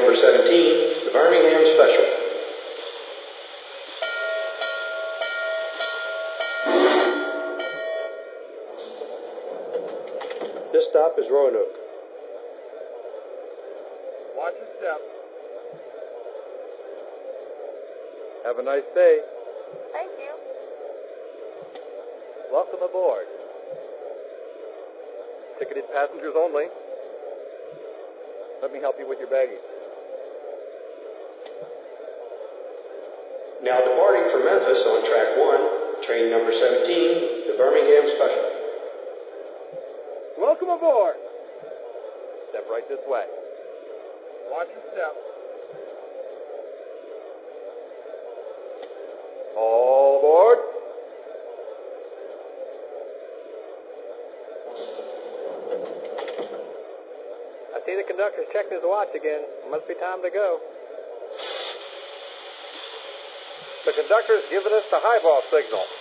number 17, the Birmingham Special. This stop is Roanoke. Watch your step. Have a nice day. Thank you. Welcome aboard. Ticketed passengers only. Let me help you with your baggage. Now departing for Memphis on track 1, train number 17, the Birmingham Special. Welcome aboard. Step right this way. Watch your step. All aboard. I see the conductor's checking his watch again. It must be time to go. The conductor's given us the highball signal.